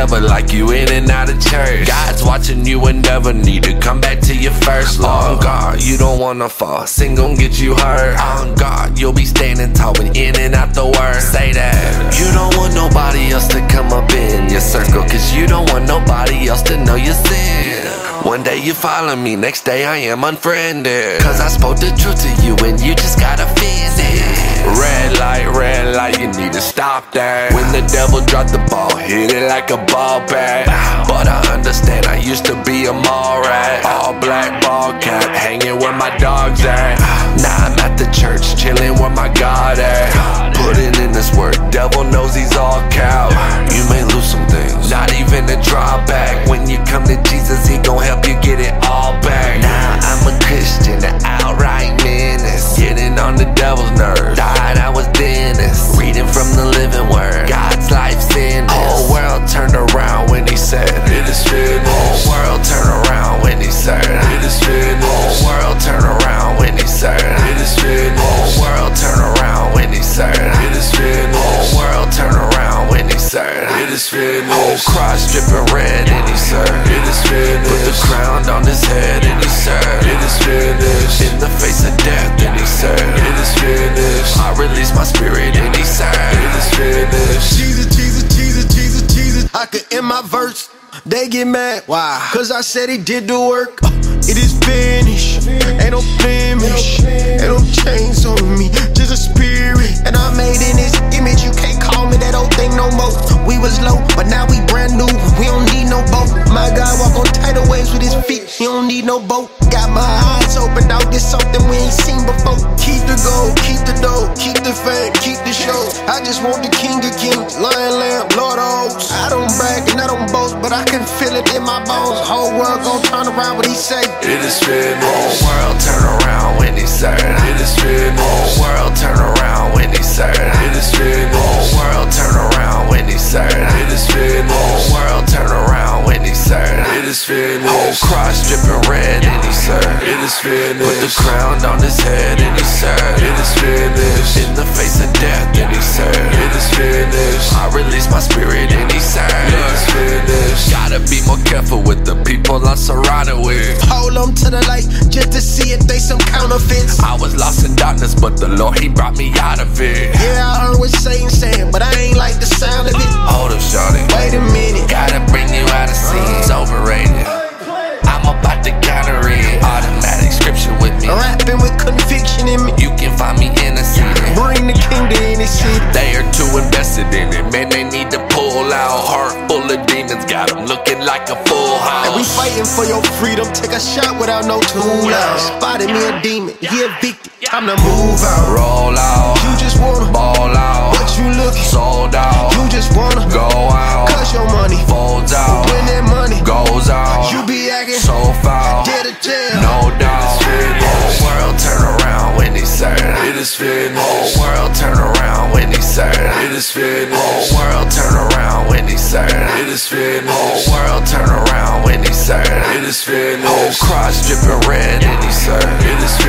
never like you in and out of church. God's watching you and never need to come back to your first love. On God, you don't wanna fall, sin gon' get you hurt. On God, you'll be standing tall when in and out the word. Say that you don't want nobody else to come up in your circle, cause you don't want nobody else to know your sin. One day you follow me, next day I am unfriended, cause I spoke the truth to you and you just got offended. Red light, you need to stop that. When the devil dropped the ball, hit it like a ball bat. But I understand, I used to be a mall rat. All black ball cap, hanging where my dog's at. Now I'm at the church, chilling where my God at. Putting in this work, devil knows he's all cow. You may lose some things, not even a drawback. When you come to Jesus, he gon' help you get it all back. Now I'm a Christian, an outright menace, getting on the devil's nerves. Died, I was Dennis, reading from the living word. God's life's in this. Whole world turned around when he said, it is finished. Whole world turned around when he said, it is finished. Whole world turned around when he said, it is finished. Whole world turned around when he said, it is finished. Whole world turned around when he said, it is finished. Whole cross dripping red and he said, it is finished. Put the crown on his head and he said, it is finished. In the face of death and he said, it is finished. I release my spirit and he said, it is finished. Jesus, Jesus, Jesus, Jesus, Jesus. I could end my verse, they get mad. Why? Cause I said he did the work. It is finished. Ain't no blemish, ain't no chains on me, just a spirit. And I made in his image. You can't call me that old thing no more. We was low, but now we brand new. We don't need no boat. My God walk on tidal waves with his feet. He don't need no boat. Got my eyes open out. This something we ain't seen before. Keep the gold, keep the dough, keep the fame, keep the show. I just want the King of Kings, Lion, Lamb, Lord of hosts. I don't brag and I don't boast, but I can feel it in my bones. Whole world gon' turn around what he say. It is finished. Whole world turn around when he said, it is finished. Whole world turn around when he said, it is finished. Whole world turn around when he said, it is finished. Whole world turn around when he said, it is finished. Whole cross dripping red and he said, it is finished. Put the crown on his head and he said, it is finished. In the face of death and he said, it is finished. I release my spirit and he said, it is finished. Gotta be more careful with the people I'm surrounded with. Hold on to the light just to see if they some counterfeits. I was lost in darkness, but the Lord, he brought me out of it. Yeah, I heard what Satan saying, but I ain't like the sound of it. Hold up, shorty, wait a minute, gotta bring you out of sin. It's overrated. I'm about to counter it. Automatic scripture with me. Rapping with conviction in me. You can find me in a city. Bring the king to any city. They are too invested in it, man, they need to pull out. Heart full of demons, got them looking like a full house. And we fighting for your freedom, take a shot without no tool out. Spotted me a demon, he evicted, time to move out. Roll out, you just wanna ball out. What you looking, sold out. You just wanna go out, cause your money folds out. When that money goes out, you be acting so foul, dead to jail. No doubt. Whole world turn around when he said, it is finished. Whole world turn around when he said, it is finished. Whole world turn around when he said, it is finished. Whole world turn around when he said, it is finished. Whole cross dripping red and he said, it is